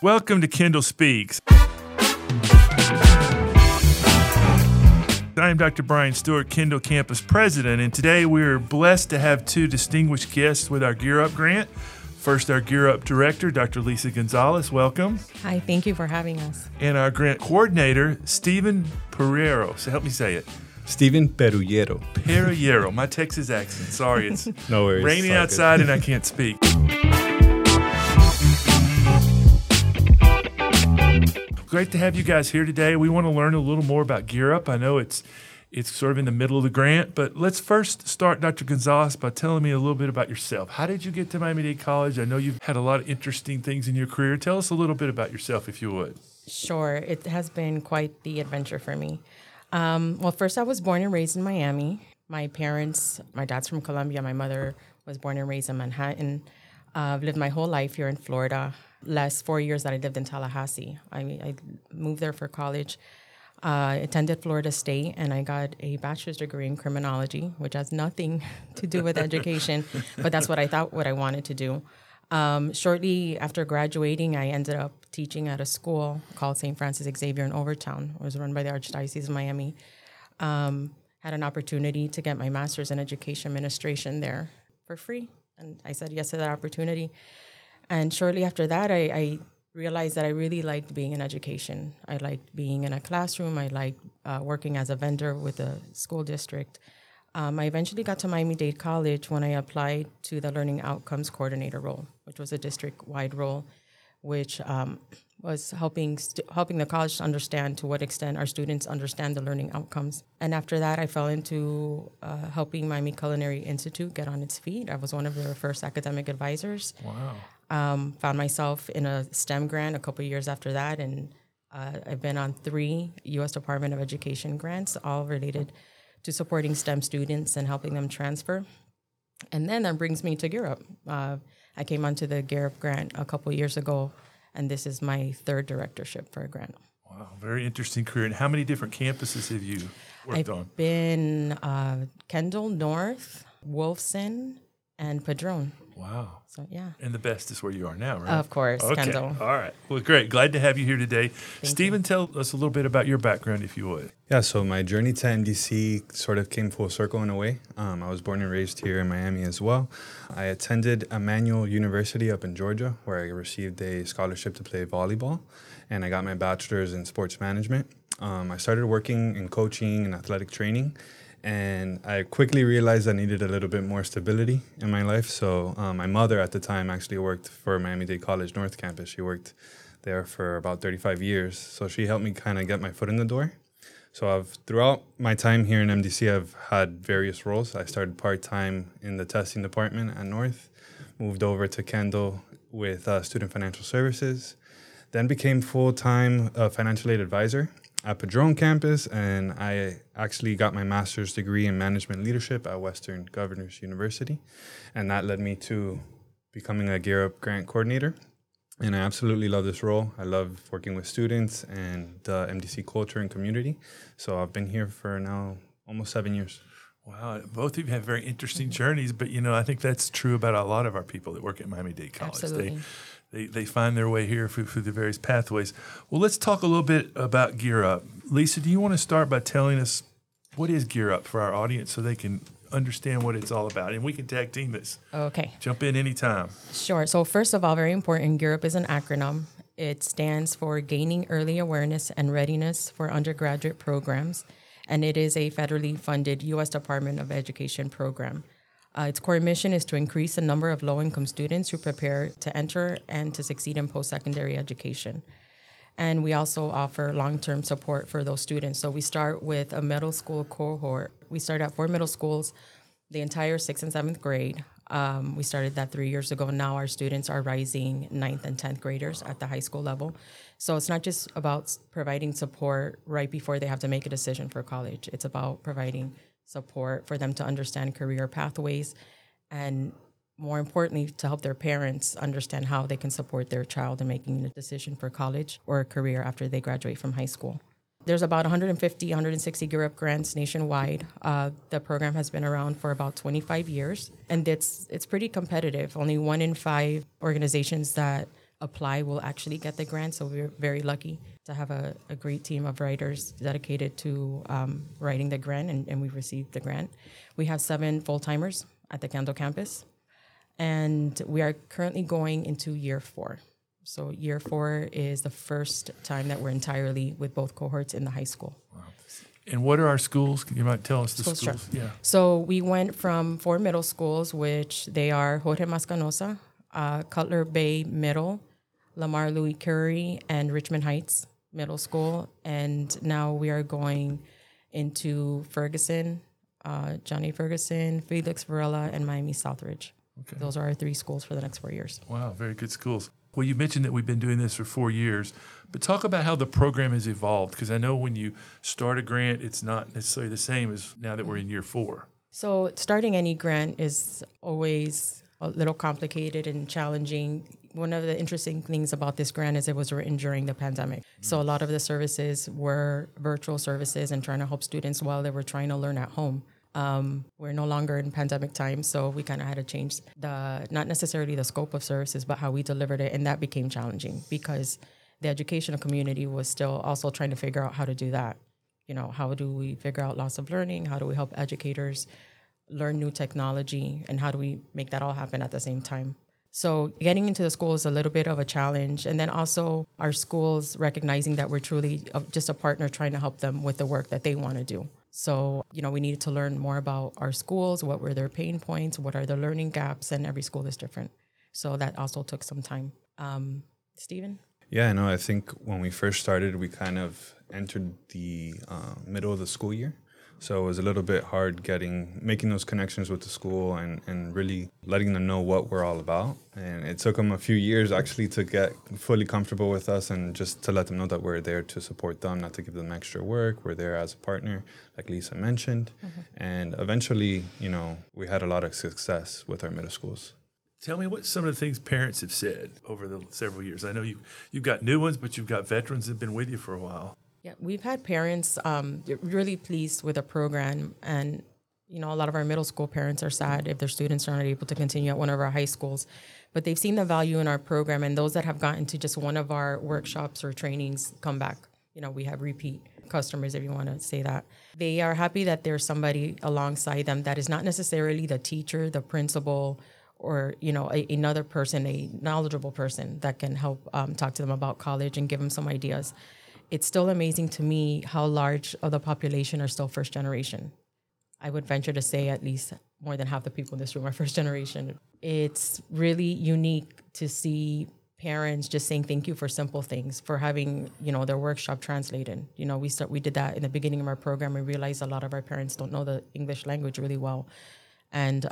Welcome to Kendall Speaks. I am Dr. Brian Stewart, Kendall Campus President, and today we're blessed to have two distinguished guests with our Gear Up grant. First, our Gear Up Director, Dr. Lisa Gonzalez. Welcome. Hi, thank you for having us. And our grant coordinator, Stephen Pereiro. So help me say it. Stephen Perullero. Perullero. My Texas accent. Sorry, it's No worries. raining outside and I can't speak. Great to have you guys here today. We want to learn a little more about Gear Up. I know it's sort of in the middle of the grant, but let's first start, Dr. Gonzalez, by telling me a little bit about yourself. How did you get to Miami-Dade College? I know you've had a lot of interesting things in your career. Tell us a little bit about yourself, if you would. Sure, it has been quite the adventure for me. Well, first I was born and raised in Miami. My dad's from Colombia. My mother was born and raised in Manhattan. I've lived my whole life here in Florida. Last 4 years that I lived in Tallahassee. I moved there for college. Attended Florida State, and I got a bachelor's degree in criminology, which has nothing to do with education, but that's what I wanted to do. Shortly after graduating, I ended up teaching at a school called St. Francis Xavier in Overtown. It was run by the Archdiocese of Miami. Had an opportunity to get my master's in education administration there for free, and I said yes to that opportunity. And shortly after that, I realized that I really liked being in education. I liked being in a classroom. I liked working as a vendor with a school district. I eventually got to Miami-Dade College when I applied to the Learning Outcomes Coordinator role, which was a district-wide role, which was helping the college to understand to what extent our students understand the learning outcomes. And after that, I fell into helping Miami Culinary Institute get on its feet. I was one of their first academic advisors. Wow. Found myself in a STEM grant a couple of years after that, and I've been on 3 U.S. Department of Education grants, all related to supporting STEM students and helping them transfer. And then that brings me to Gear Up. I came onto the Gear Up grant a couple of years ago, and this is my 3rd directorship for a grant. Wow, very interesting career. And how many different campuses have you worked on? I've been Kendall, North, Wolfson, and Padrone. Wow. So, yeah. And the best is where you are now, right? Of course, okay. Kendall. All right. Well, great. Glad to have you here today. Thank Stephen, tell us a little bit about your background, if you would. Yeah, so my journey to MDC sort of came full circle in a way. I was born and raised here in Miami as well. I attended Emmanuel University up in Georgia, where I received a scholarship to play volleyball, and I got my bachelor's in sports management. I started working in coaching and athletic training, and I quickly realized I needed a little bit more stability in my life. So my mother at the time actually worked for Miami-Dade College North Campus. She worked there for about 35 years. So she helped me kind of get my foot in the door. So throughout my time here in MDC, I've had various roles. I started part-time in the testing department at North, moved over to Kendall with Student Financial Services, then became full-time financial aid advisor at Padrone campus, and I actually got my master's degree in management leadership at Western Governors University, and that led me to becoming a Gear Up grant coordinator. And I absolutely love this role. I love working with students and the MDC culture and community. So I've been here for now almost 7 years. Wow, both of you have very interesting journeys, but I think that's true about a lot of our people that work at Miami-Dade College. Absolutely. They find their way here through the various pathways. Well, let's talk a little bit about Gear Up. Lisa, do you want to start by telling us what is Gear Up for our audience so they can understand what it's all about? And we can tag team this. Okay. Jump in anytime. Sure. So first of all, very important, Gear Up is an acronym. It stands for Gaining Early Awareness and Readiness for Undergraduate Programs, and it is a federally funded U.S. Department of Education program. Its core mission is to increase the number of low-income students who prepare to enter and to succeed in post-secondary education. And we also offer long-term support for those students. So we start with a middle school cohort. We start at 4 middle schools, the entire 6th and 7th grade. We started that 3 years ago. Now our students are rising 9th and 10th graders at the high school level. So it's not just about providing support right before they have to make a decision for college. It's about providing support for them to understand career pathways, and more importantly, to help their parents understand how they can support their child in making a decision for college or a career after they graduate from high school. There's about 150, 160 Gear Up grants nationwide. The program has been around for about 25 years, and it's pretty competitive. Only 1 in 5 organizations that apply will actually get the grant. So we're very lucky to have a great team of writers dedicated to writing the grant, and we received the grant. We have 7 full-timers at the Kendall campus, and we are currently going into year 4. So year 4 is the first time that we're entirely with both cohorts in the high school. Wow. And what are our schools? You might tell us the Schools, schools. sure. Yeah. So we went from 4 middle schools, which they are Jorge Mascanosa, Cutler Bay Middle, Lamar Louis Curie, and Richmond Heights Middle School. And now we are going into Ferguson, Johnny Ferguson, Felix Varela, and Miami Southridge. Okay. Those are our 3 schools for the next 4 years. Wow, very good schools. Well, you mentioned that we've been doing this for 4 years, but talk about how the program has evolved, because I know when you start a grant, it's not necessarily the same as now that we're in year 4. So starting any grant is always a little complicated and challenging. One of the interesting things about this grant is it was written during the pandemic. So a lot of the services were virtual services and trying to help students while they were trying to learn at home. We're no longer in pandemic time, so we kind of had to change not necessarily the scope of services, but how we delivered it, and that became challenging because the educational community was still also trying to figure out how to do that. You know, how do we figure out loss of learning? How do we help educators learn new technology? And how do we make that all happen at the same time? So getting into the school is a little bit of a challenge. And then also our schools recognizing that we're truly just a partner trying to help them with the work that they want to do. So, you know, we needed to learn more about our schools, what were their pain points, what are the learning gaps, and every school is different. So that also took some time. Stephen? Yeah, no, I think when we first started, we kind of entered the middle of the school year. So it was a little bit hard making those connections with the school and really letting them know what we're all about. And it took them a few years actually to get fully comfortable with us and just to let them know that we're there to support them, not to give them extra work. We're there as a partner, like Lisa mentioned. Mm-hmm. And eventually, you know, we had a lot of success with our middle schools. Tell me what some of the things parents have said over the several years. I know you've got new ones, but you've got veterans that have been with you for a while. Yeah, we've had parents really pleased with the program, and you know, a lot of our middle school parents are sad if their students are not able to continue at one of our high schools, but they've seen the value in our program, and those that have gotten to just one of our workshops or trainings come back. You know, we have repeat customers, if you want to say that. They are happy that there's somebody alongside them that is not necessarily the teacher, the principal, or, you know, another person, a knowledgeable person that can help talk to them about college and give them some ideas. It's still amazing to me how large of the population are still first generation. I would venture to say at least more than half the people in this room are first generation. It's really unique to see parents just saying thank you for simple things, for having, you know, their workshop translated. You know, we did that in the beginning of our program. We realized a lot of our parents don't know the English language really well. And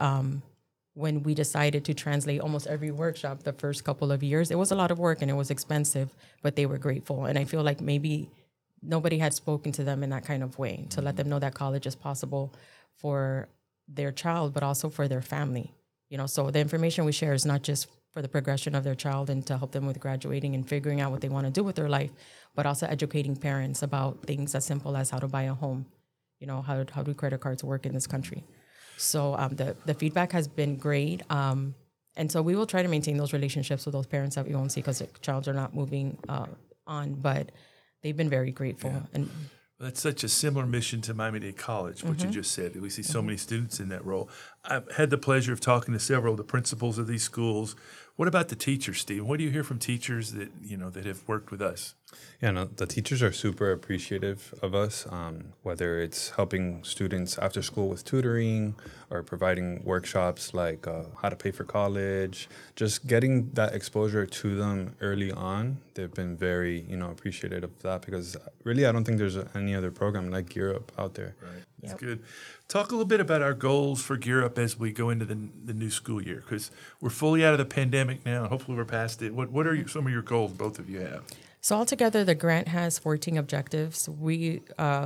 when we decided to translate almost every workshop the first couple of years, it was a lot of work and it was expensive, but they were grateful. And I feel like maybe nobody had spoken to them in that kind of way to let them know that college is possible for their child, but also for their family. You know, so the information we share is not just for the progression of their child and to help them with graduating and figuring out what they want to do with their life, but also educating parents about things as simple as how to buy a home. You know, how do credit cards work in this country? So the feedback has been great. And so we will try to maintain those relationships with those parents that we won't see because the child are not moving on, but they've been very grateful. Yeah. And that's such a similar mission to Miami-Dade College, what you just said. We see so many students in that role. I've had the pleasure of talking to several of the principals of these schools. What about the teachers, Steve? What do you hear from teachers that, you know, that have worked with us? Yeah, no, the teachers are super appreciative of us, whether it's helping students after school with tutoring or providing workshops like how to pay for college, just getting that exposure to them early on. They've been very, you know, appreciative of that because really I don't think there's any other program like Gear Up out there. Right. That's good. Talk a little bit about our goals for Gear Up as we go into the new school year, because we're fully out of the pandemic now, and hopefully we're past it. What are some of your goals both of you have? So altogether, the grant has 14 objectives. We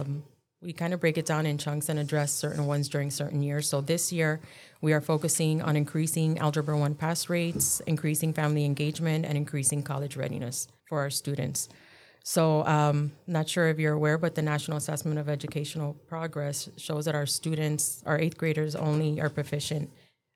kind of break it down in chunks and address certain ones during certain years. So this year, we are focusing on increasing Algebra 1 pass rates, increasing family engagement, and increasing college readiness for our students. So not sure if you're aware, but the National Assessment of Educational Progress shows that our students, our 8th graders only are proficient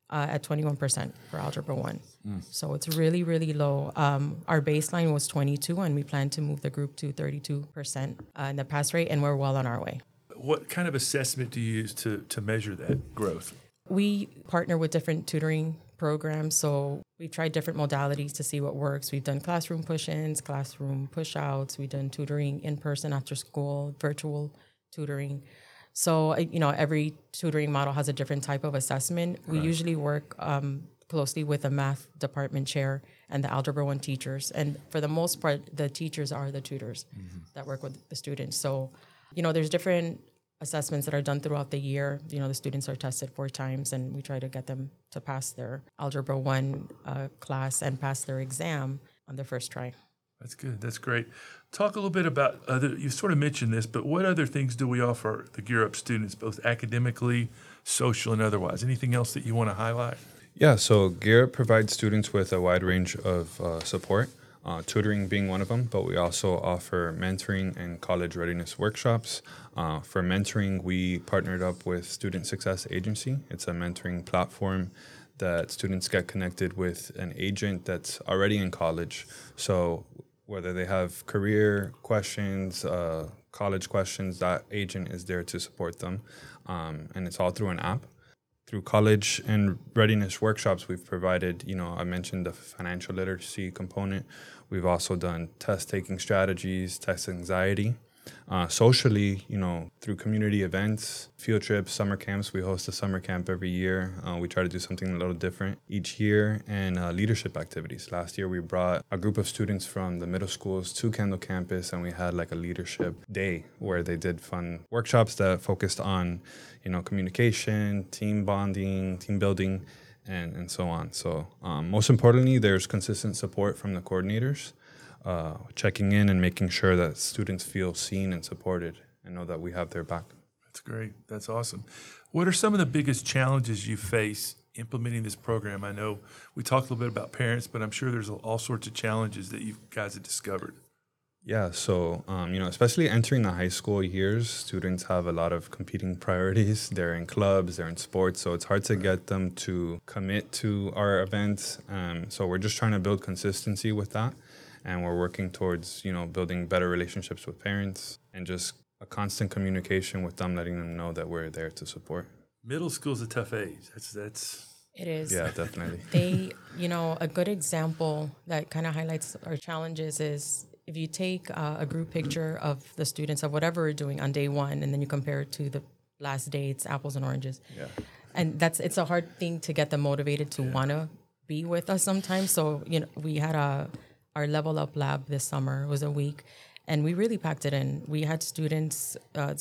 at 21% for Algebra 1. So it's really, really low. Our baseline was 22, and we plan to move the group to 32% in the pass rate, and we're well on our way. What kind of assessment do you use to measure that growth? We partner with different tutoring programs, so we've tried different modalities to see what works. We've done classroom push-ins, classroom push-outs. We've done tutoring in person after school, virtual tutoring. So, every tutoring model has a different type of assessment. We usually work closely with the math department chair and the Algebra 1 teachers. And for the most part, the teachers are the tutors that work with the students. So, there's different assessments that are done throughout the year. The students are tested 4 times, and we try to get them to pass their Algebra 1 class and pass their exam on their first try. That's good. That's great. Talk a little bit about you sort of mentioned this, but what other things do we offer the Gear Up students, both academically, social, and otherwise? Anything else that you want to highlight? Yeah, so Gear Up provides students with a wide range of support, tutoring being one of them, but we also offer mentoring and college readiness workshops. For mentoring, we partnered up with Student Success Agency. It's a mentoring platform that students get connected with an agent that's already in college. So whether they have career questions, college questions, that agent is there to support them. And it's all through an app. Through college and readiness workshops, we've provided, I mentioned the financial literacy component. We've also done test-taking strategies, test anxiety. Socially, through community events, field trips, summer camps. We host a summer camp every year. We try to do something a little different each year, and leadership activities. Last year, we brought a group of students from the middle schools to Kendall campus, and we had like a leadership day where they did fun workshops that focused on, communication, team bonding, team building, and so on. So most importantly, there's consistent support from the coordinators. Checking in and making sure that students feel seen and supported and know that we have their back. That's great. That's awesome. What are some of the biggest challenges you face implementing this program? I know we talked a little bit about parents, but I'm sure there's all sorts of challenges that you guys have discovered. Yeah, so, especially entering the high school years, students have a lot of competing priorities. They're in clubs, they're in sports, so it's hard to get them to commit to our events. So we're just trying to build consistency with that. And we're working towards, building better relationships with parents and just a constant communication with them, letting them know that we're there to support. Middle school's a tough age. That's. It is. Yeah, definitely. They, a good example that kind of highlights our challenges is if you take a group picture of the students of whatever we're doing on day 1, and then you compare it to the last day, it's apples and oranges. Yeah. And it's a hard thing to get them motivated to want to be with us sometimes. So, we had our Level Up Lab this summer. It was a week, and we really packed it in. We had students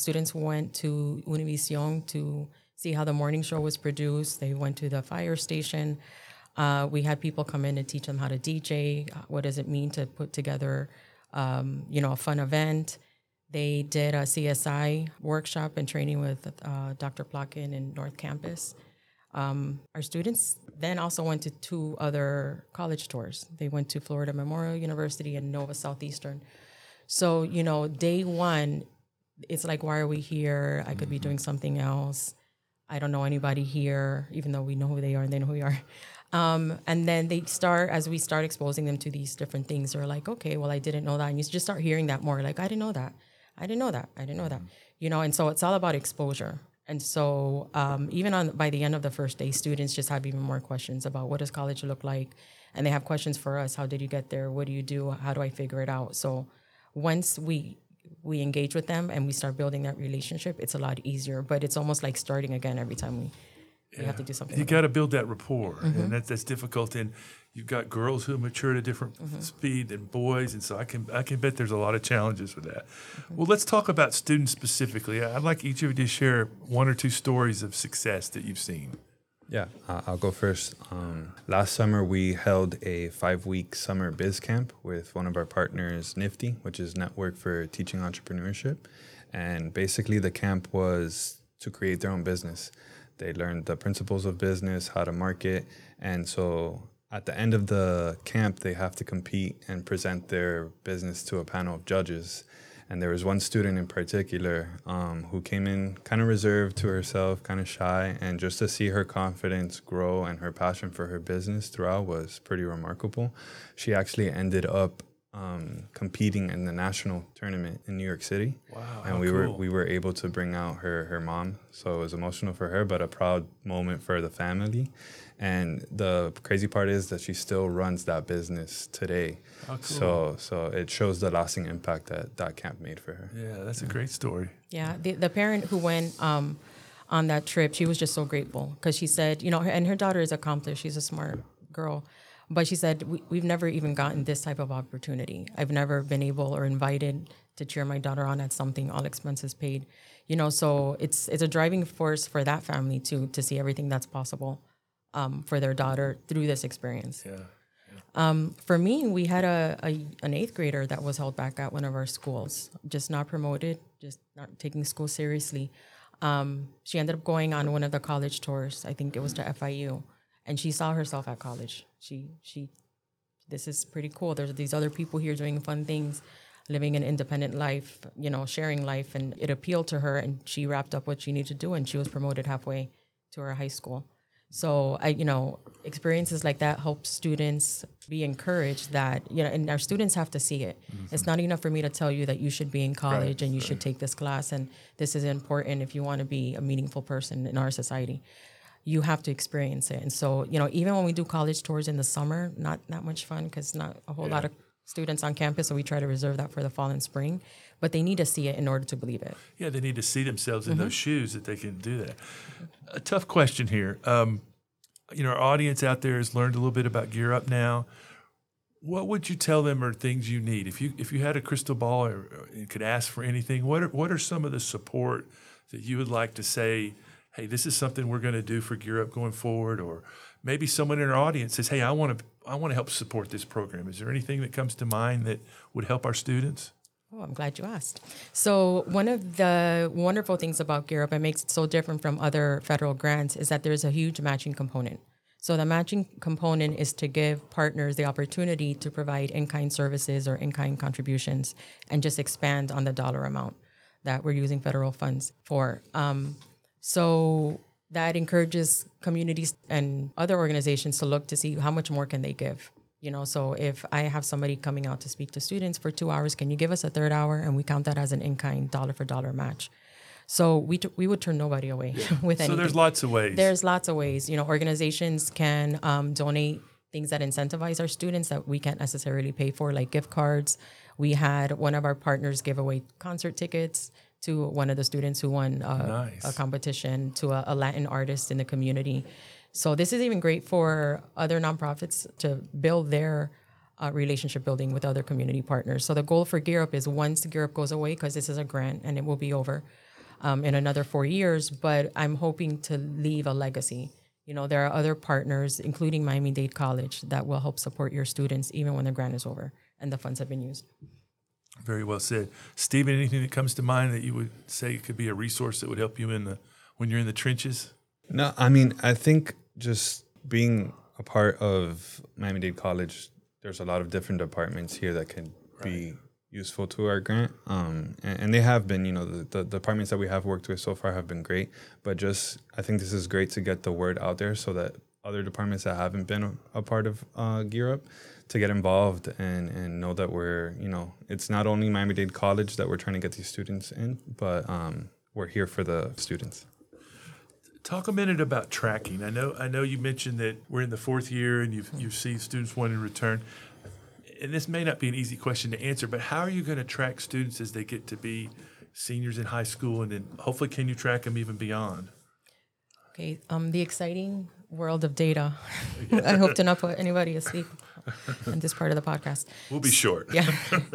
went to Univision to see how the morning show was produced. They went to the fire station. We had people come in and teach them how to DJ. What does it mean to put together, a fun event? They did a CSI workshop and training with Dr. Plotkin in North Campus. Our students then also went to 2 other college tours. They went to Florida Memorial University and Nova Southeastern. So, day 1, it's like, why are we here? I could be doing something else. I don't know anybody here, even though we know who they are and they know who we are. And then as we start exposing them to these different things, they're like, okay, well, I didn't know that. And you just start hearing that more, like, I didn't know that. And so it's all about exposure. And so even by the end of the first day, students just have even more questions about what does college look like? And they have questions for us. How did you get there? What do you do? How do I figure it out? So once we engage with them and we start building that relationship, it's a lot easier. But it's almost like starting again every time we have to do something. You got to build that rapport, and that's difficult. And you've got girls who mature at a different speed than boys, and so I can bet there's a lot of challenges with that. Well, let's talk about students specifically. I'd like each of you to share 1 or 2 stories of success that you've seen. Yeah, I'll go first. Last summer, we held a 5-week summer biz camp with one of our partners, Nifty, which is Network for Teaching Entrepreneurship. And basically, the camp was to create their own business. They learned the principles of business, how to market. And so at the end of the camp, they have to compete and present their business to a panel of judges. And there was one student in particular who came in kind of reserved to herself, kind of shy, and just to see her confidence grow and her passion for her business throughout was pretty remarkable. She actually ended up competing in the national tournament in New York City. Wow, and we were able to bring out her mom, so it was emotional for her, but a proud moment for the family. And the crazy part is that she still runs that business today. Oh, cool. So it shows the lasting impact that camp made for her. Yeah, that's a great story. Yeah, the parent who went on that trip, she was just so grateful because she said, and her daughter is accomplished. She's a smart girl. But she said, we've never even gotten this type of opportunity. I've never been able or invited to cheer my daughter on at something, all expenses paid. So it's a driving force for that family to see everything that's possible for their daughter through this experience. Yeah. For me, we had an eighth grader that was held back at one of our schools, just not promoted, just not taking school seriously. She ended up going on one of the college tours. I think it was to FIU. And she saw herself at college. This is pretty cool. There's these other people here doing fun things, living an independent life, sharing life. And it appealed to her, and she wrapped up what she needed to do, and she was promoted halfway to her high school. So, experiences like that help students be encouraged that, and our students have to see it. Mm-hmm. It's not enough for me to tell you that you should be in college and you should take this class, and this is important if you want to be a meaningful person in our society. You have to experience it. And so, even when we do college tours in the summer, not that much fun because not a whole lot of students on campus, so we try to reserve that for the fall and spring. But they need to see it in order to believe it. Yeah, they need to see themselves in those shoes that they can do that. A tough question here. Our audience out there has learned a little bit about Gear Up now. What would you tell them are things you need? If you had a crystal ball or could ask for anything, what are some of the support that you would like to say, hey, this is something we're going to do for Gear Up going forward? Or maybe someone in our audience says, hey, I want to help support this program. Is there anything that comes to mind that would help our students? Oh, I'm glad you asked. So one of the wonderful things about Gear Up and makes it so different from other federal grants is that there's a huge matching component. So the matching component is to give partners the opportunity to provide in-kind services or in-kind contributions and just expand on the dollar amount that we're using federal funds for. So that encourages communities and other organizations to look to see how much more can they give. So if I have somebody coming out to speak to students for 2 hours, can you give us a third hour? And we count that as an in-kind dollar for dollar match. So we would turn nobody away with anything. So there's lots of ways. There's lots of ways. Organizations can donate things that incentivize our students that we can't necessarily pay for, like gift cards. We had one of our partners give away concert tickets to one of the students who won a competition to a Latin artist in the community. So this is even great for other nonprofits to build their relationship building with other community partners. So the goal for Gear Up is once Gear Up goes away, because this is a grant and it will be over in another 4 years, but I'm hoping to leave a legacy. There are other partners, including Miami-Dade College, that will help support your students even when the grant is over and the funds have been used. Very well said. Stephen, anything that comes to mind that you would say could be a resource that would help you when you're in the trenches? No, I think just being a part of Miami-Dade College, there's a lot of different departments here that can be useful to our grant. And they have been, the departments that we have worked with so far have been great. But I think this is great to get the word out there so that other departments that haven't been a part of Gear Up to get involved and know that we're, it's not only Miami-Dade College that we're trying to get these students in, but we're here for the students. Talk a minute about tracking. I know you mentioned that we're in the fourth year and you see students wanting to return. And this may not be an easy question to answer, but how are you going to track students as they get to be seniors in high school, and then hopefully can you track them even beyond? Okay, the exciting world of data. I hope to not put anybody asleep in this part of the podcast. We'll be short. Yeah.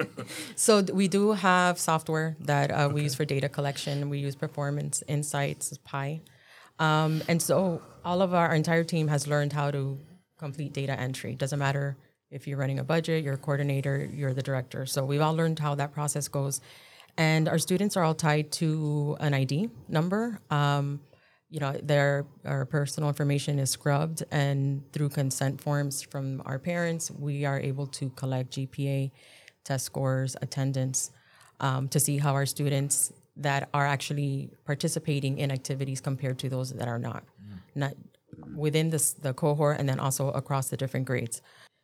So we do have software that we use for data collection. We use Performance Insights, Pi. And so our entire team has learned how to complete data entry. Doesn't matter if you're running a budget, you're a coordinator, you're the director. So we've all learned how that process goes. And our students are all tied to an ID number. Our personal information is scrubbed, and through consent forms from our parents, we are able to collect GPA, test scores, attendance. to see how our students that are actually participating in activities compared to those that are not within the cohort, and then also across the different grades.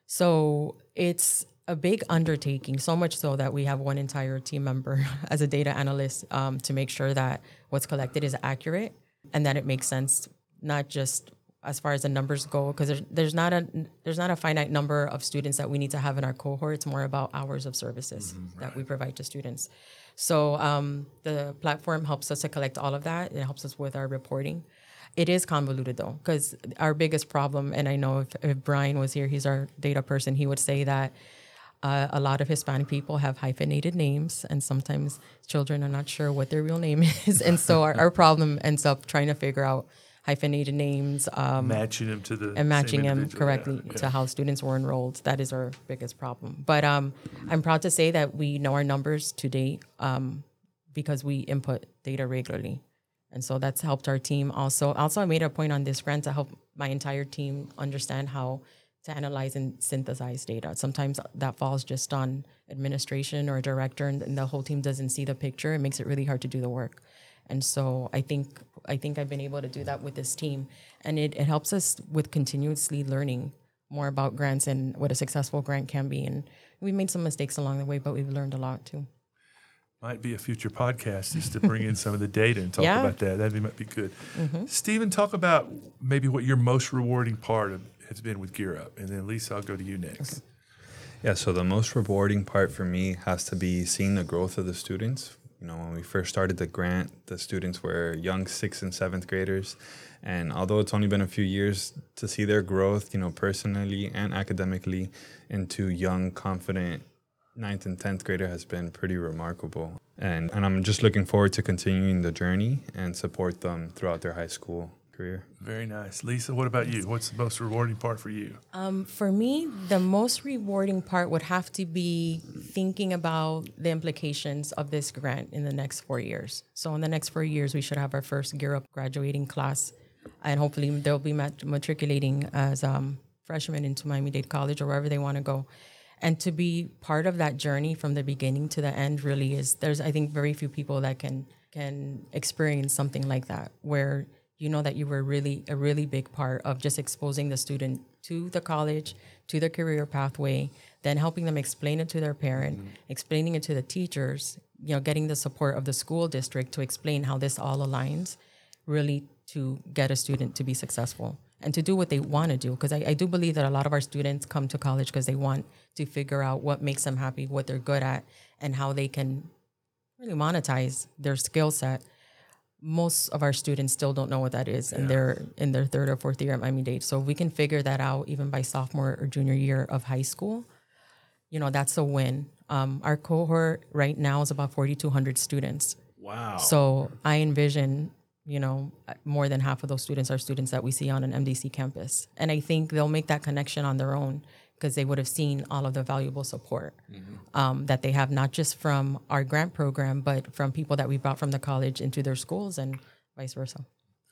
So it's a big undertaking, so much so that we have one entire team member as a data analyst to make sure that what's collected is accurate and that it makes sense, not just as far as the numbers go, because there's not a finite number of students that we need to have in our cohort. It's more about hours of services that we provide to students. So the platform helps us to collect all of that. It helps us with our reporting. It is convoluted though, because our biggest problem, and I know if Brian was here, he's our data person, he would say that a lot of Hispanic people have hyphenated names, and sometimes children are not sure what their real name is. And so our problem ends up trying to figure out hyphenated names. Matching them to the and matching same them individual. correctly to how students were enrolled. That is our biggest problem. But I'm proud to say that we know our numbers to date because we input data regularly. And so that's helped our team also. Also, I made a point on this grant to help my entire team understand how to analyze and synthesize data. Sometimes that falls just on administration or a director, and the whole team doesn't see the picture. It makes it really hard to do the work. And so I think I've been able to do that with this team. And it helps us with continuously learning more about grants and what a successful grant can be. And we made some mistakes along the way, but we've learned a lot too. Might be a future podcast just to bring in some of the data and talk about that. Might be good. Stephen, talk about maybe what your most rewarding part has been with Gear Up. And then Lisa, I'll go to you next. Yeah, so the most rewarding part for me has to be seeing the growth of the students. You know, when we first started the grant, the students were young 6th and 7th graders. And although it's only been a few years, to see their growth, you know, personally and academically into young, confident 9th and 10th grader has been pretty remarkable. And I'm just looking forward to continuing the journey and support them throughout their high school career. Very nice. Lisa, what about you? What's the most rewarding part for you? For me, the most rewarding part would have to be thinking about the implications of this grant in the next 4 years. So in the next 4 years, we should have our first Gear Up graduating class, and hopefully they'll be matriculating as freshmen into Miami-Dade College or wherever they want to go. And to be part of that journey from the beginning to the end really is, there's, I think, very few people that can experience something like that, where you know that you were a really big part of just exposing the student to the college, to their career pathway, then helping them explain it to their parent, explaining it to the teachers, you know, getting the support of the school district to explain how this all aligns, really to get a student to be successful and to do what they want to do. Because I do believe that a lot of our students come to college because they want to figure out what makes them happy, what they're good at, and how they can really monetize their skill set. Most of our students still don't know what that is, and they're in their 3rd or 4th year at Miami-Dade. So if we can figure that out even by sophomore or junior year of high school, you know, that's a win. Our cohort right now is about 4,200 students. Wow. So I envision, you know, more than half of those students are students that we see on an MDC campus. And I think they'll make that connection on their own because they would have seen all of the valuable support that they have, not just from our grant program, but from people that we brought from the college into their schools and vice versa.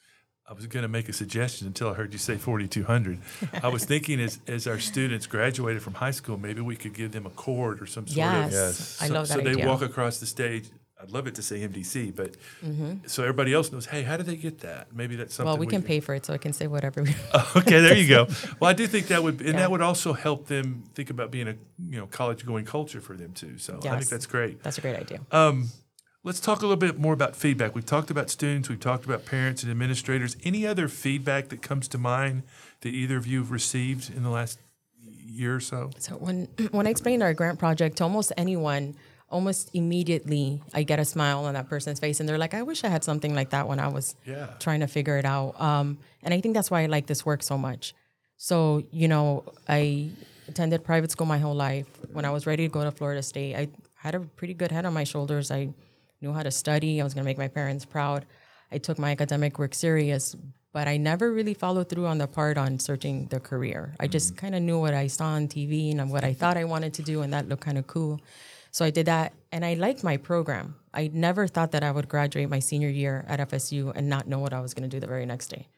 I was going to make a suggestion until I heard you say 4,200. I was thinking as our students graduated from high school, maybe we could give them a cord or some sort of. Yes, I love that so idea. they walk across the stage. I'd love it to say MDC, but so everybody else knows, hey, how did they get that? Maybe that's something. Well, we can pay for it, so I can say whatever we Okay, there you go. Well, I do think that would, and that would also help them think about being a college-going culture for them too. So I think that's great. That's a great idea. Let's talk a little bit more about feedback. We've talked about students, we've talked about parents and administrators. Any other feedback that comes to mind that either of you have received in the last year or so? So when I explained our grant project to almost anyone, almost immediately I get a smile on that person's face, and they're like, I wish I had something like that when I was trying to figure it out. And I think that's why I like this work so much. So, you know, I attended private school my whole life. When I was ready to go to Florida State, I had a pretty good head on my shoulders. I knew how to study. I was going to make my parents proud. I took my academic work serious, but I never really followed through on the part on searching the career. I just kind of knew what I saw on TV and what I thought I wanted to do, and that looked kind of cool. So I did that, and I liked my program. I never thought that I would graduate my senior year at FSU and not know what I was going to do the very next day.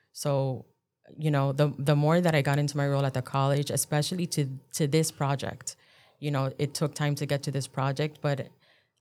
So, you know, the more that I got into my role at the college, especially to this project, you know, it took time to get to this project, but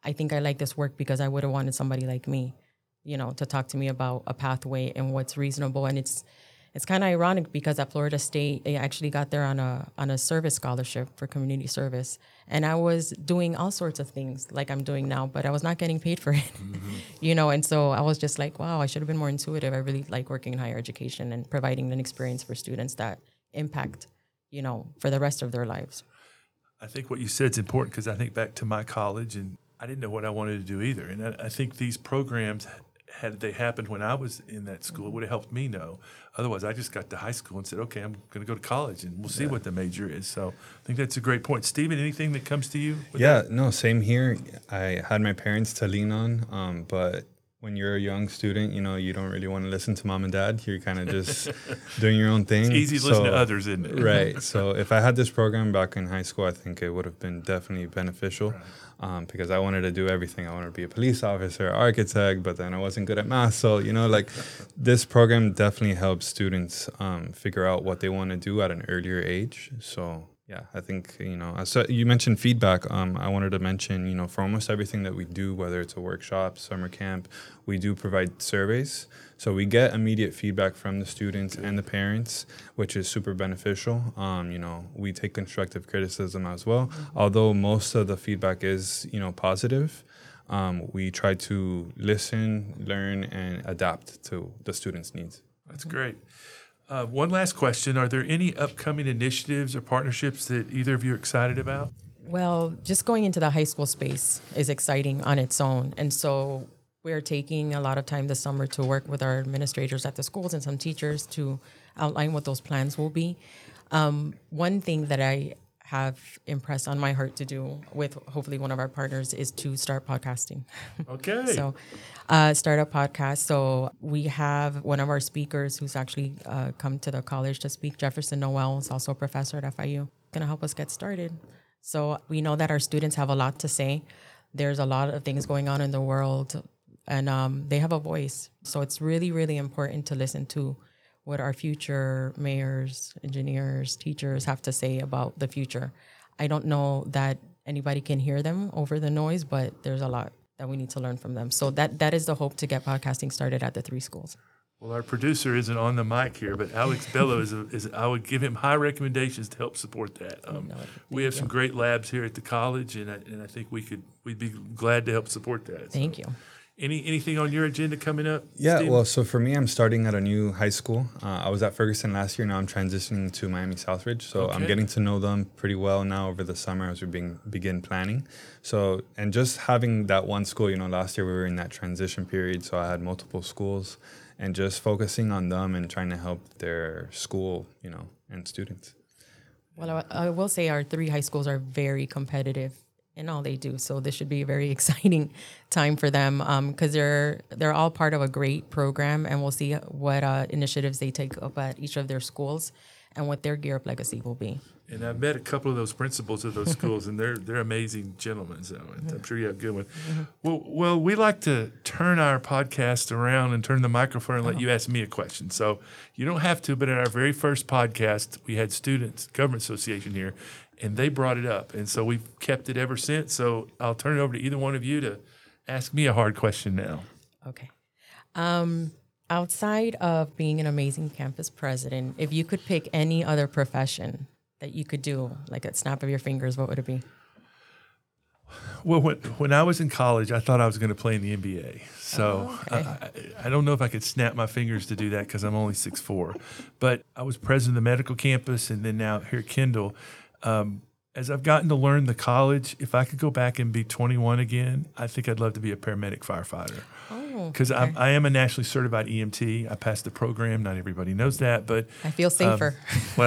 I think I like this work because I would have wanted somebody like me, to talk to me about a pathway and what's reasonable. And it's kind of ironic because at Florida State, I actually got there on a service scholarship for community service. And I was doing all sorts of things like I'm doing now, but I was not getting paid for it, and so I was just like, wow, I should have been more intuitive. I really like working in higher education and providing an experience for students that impact, for the rest of their lives. I think what you said is important because I think back to my college and I didn't know what I wanted to do either. And I think these programs, had they happened when I was in that school, it would have helped me know. Otherwise, I just got to high school and said, okay, I'm going to go to college and we'll see what the major is. So I think that's a great point. Stephen, anything that comes to you? No, same here. I had my parents to lean on, but when you're a young student, you don't really want to listen to mom and dad. You're kind of just doing your own thing. It's easy to listen to others, isn't it? Right. So if I had this program back in high school, I think it would have been definitely beneficial. Right. Because I wanted to do everything. I wanted to be a police officer, architect, but then I wasn't good at math. So, this program definitely helps students figure out what they want to do at an earlier age. So, yeah, I think, so you mentioned feedback. I wanted to mention, for almost everything that we do, whether it's a workshop, summer camp, we do provide surveys. So we get immediate feedback from the students and the parents, which is super beneficial. We take constructive criticism as well. Although most of the feedback is, positive, we try to listen, learn, and adapt to the students' needs. That's great. One last question. Are there any upcoming initiatives or partnerships that either of you are excited about? Well, just going into the high school space is exciting on its own. And so we're taking a lot of time this summer to work with our administrators at the schools and some teachers to outline what those plans will be. One thing that I have impressed on my heart to do with hopefully one of our partners is to start podcasting. Okay. So start a podcast. So we have one of our speakers who's actually come to the college to speak, Jefferson Noel, is also a professor at FIU, going to help us get started. So we know that our students have a lot to say. There's a lot of things going on in the world, and they have a voice. So it's really, really important to listen to what our future mayors, engineers, teachers have to say about the future. I don't know that anybody can hear them over the noise, but there's a lot that we need to learn from them. So that is the hope to get podcasting started at the 3 schools. Well, our producer isn't on the mic here, but Alex Bello is I would give him high recommendations to help support that. We have some great labs here at the college, and I think we'd be glad to help support that. Thank you. Anything on your agenda coming up? Yeah, Steve? well, so for me, I'm starting at a new high school. I was at Ferguson last year. Now I'm transitioning to Miami Southridge. So I'm getting to know them pretty well now over the summer as we begin planning. So, and just having that one school, last year we were in that transition period. So I had multiple schools and just focusing on them and trying to help their school, and students. Well, I will say our 3 high schools are very competitive in all they do. So this should be a very exciting time for them because they're all part of a great program, and we'll see what initiatives they take up at each of their schools and what their Gear Up legacy will be. And I've met a couple of those principals of those schools, and they're amazing gentlemen. So I'm sure you have a good one. Well, we like to turn our podcast around and turn the microphone and let you ask me a question. So you don't have to, but in our very first podcast, we had Students Government Association here, and they brought it up. And so we've kept it ever since. So I'll turn it over to either one of you to ask me a hard question now. Okay. Outside of being an amazing campus president, if you could pick any other profession that you could do, like at snap of your fingers, what would it be? Well, when I was in college, I thought I was going to play in the NBA. So I don't know if I could snap my fingers to do that because I'm only 6'4". But I was president of the medical campus, and then now here at Kendall. As I've gotten to learn the college, if I could go back and be 21 again, I think I'd love to be a paramedic firefighter. Because I am a nationally certified EMT. I passed the program. Not everybody knows that, but I feel safer.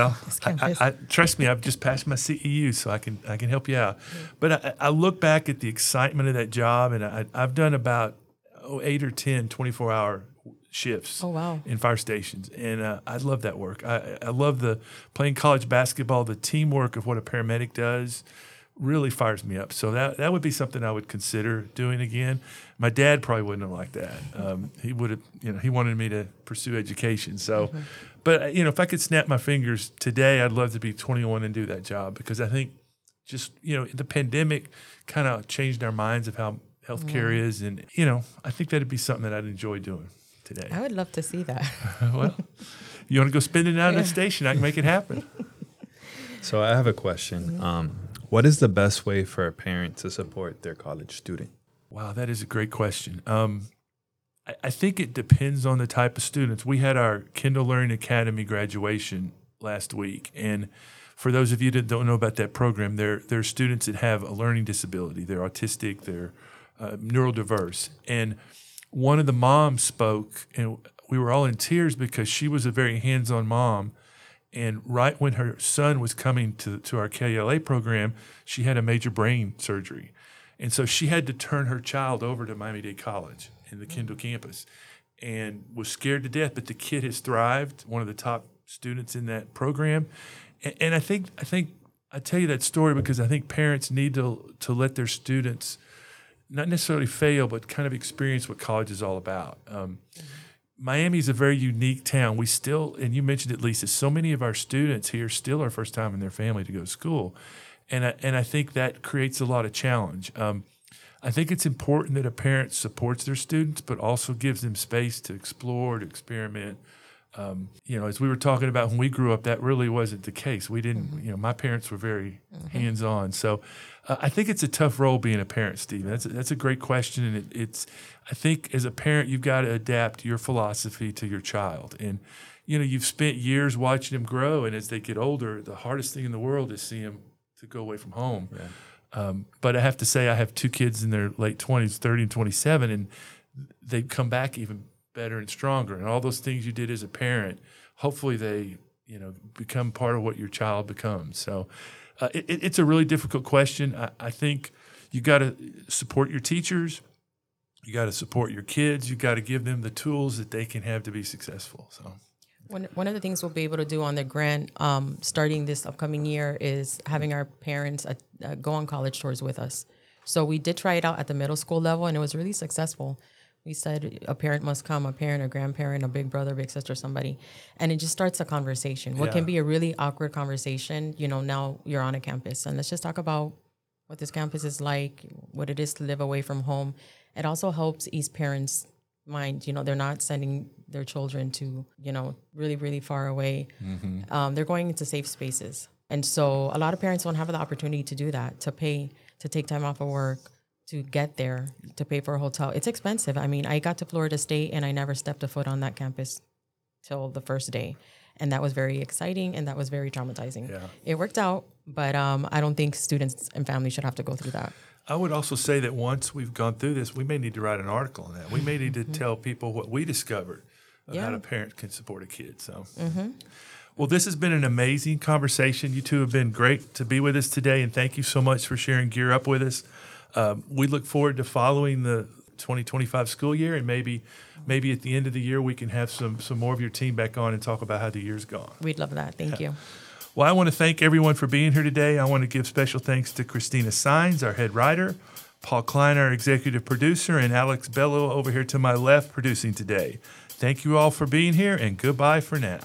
I trust me. I've just passed my CEU, so I can help you out. But I look back at the excitement of that job, and I've done about 8 or 10 24-hour shifts in fire stations, and I love that work. I love playing college basketball. The teamwork of what a paramedic does really fires me up. So that would be something I would consider doing again. My dad probably wouldn't have liked that. He would have, he wanted me to pursue education. So, but if I could snap my fingers today, I'd love to be 21 and do that job, because I think just, the pandemic kind of changed our minds of how healthcare is. And, I think that'd be something that I'd enjoy doing today. I would love to see that. Well, you want to go spend it out at the station? I can make it happen. So I have a question. What is the best way for a parent to support their college student? Wow, that is a great question. I think it depends on the type of students. We had our Kindle Learning Academy graduation last week, and for those of you that don't know about that program, they're students that have a learning disability. They're autistic, they're neurodiverse. And one of the moms spoke, and we were all in tears because she was a very hands-on mom. And right when her son was coming to our KLA program, she had a major brain surgery. And so she had to turn her child over to Miami-Dade College in the Kendall campus and was scared to death. But the kid has thrived, one of the top students in that program. And I think I tell you that story because I think parents need to let their students not necessarily fail, but kind of experience what college is all about. Miami is a very unique town. We still, and you mentioned it, Lisa, so many of our students here still are first time in their family to go to school. And I think that creates a lot of challenge. I think it's important that a parent supports their students, but also gives them space to explore, to experiment. As we were talking about when we grew up, that really wasn't the case. We didn't, my parents were very hands-on. So I think it's a tough role being a parent, Stephen. That's a great question. And I think as a parent, you've got to adapt your philosophy to your child. And, you've spent years watching them grow. And as they get older, the hardest thing in the world is seeing them to go away from home. Yeah. But I have to say, I have two kids in their late 20s, 30 and 27, and they've come back even better and stronger. And all those things you did as a parent, hopefully they, become part of what your child becomes. So it's a really difficult question. I think you got to support your teachers. You got to support your kids. You got to give them the tools that they can have to be successful. So one of the things we'll be able to do on the grant starting this upcoming year is having our parents go on college tours with us. So we did try it out at the middle school level, and it was really successful. We said a parent must come, a parent, a grandparent, a big brother, big sister, somebody. And it just starts a conversation. What can be a really awkward conversation, now you're on a campus. And let's just talk about what this campus is like, what it is to live away from home. It also helps ease parents' mind. They're not sending their children to, really, really far away. Mm-hmm. They're going into safe spaces. And so a lot of parents don't have the opportunity to do that, to take time off of work, to get there, to pay for a hotel. It's expensive. I mean, I got to Florida State and I never stepped a foot on that campus till the first day. And that was very exciting and that was very traumatizing. Yeah. It worked out, but I don't think students and families should have to go through that. I would also say that once we've gone through this, we may need to write an article on that. We may need to tell people what we discovered of how a parent can support a kid. So, Well, this has been an amazing conversation. You two have been great to be with us today, and thank you so much for sharing Gear Up with us. We look forward to following the 2025 school year, and maybe at the end of the year we can have some more of your team back on and talk about how the year's gone. We'd love that. Thank you. Well, I want to thank everyone for being here today. I want to give special thanks to Christina Sines, our head writer, Paul Klein, our executive producer, and Alex Bello over here to my left producing today. Thank you all for being here, and goodbye for now.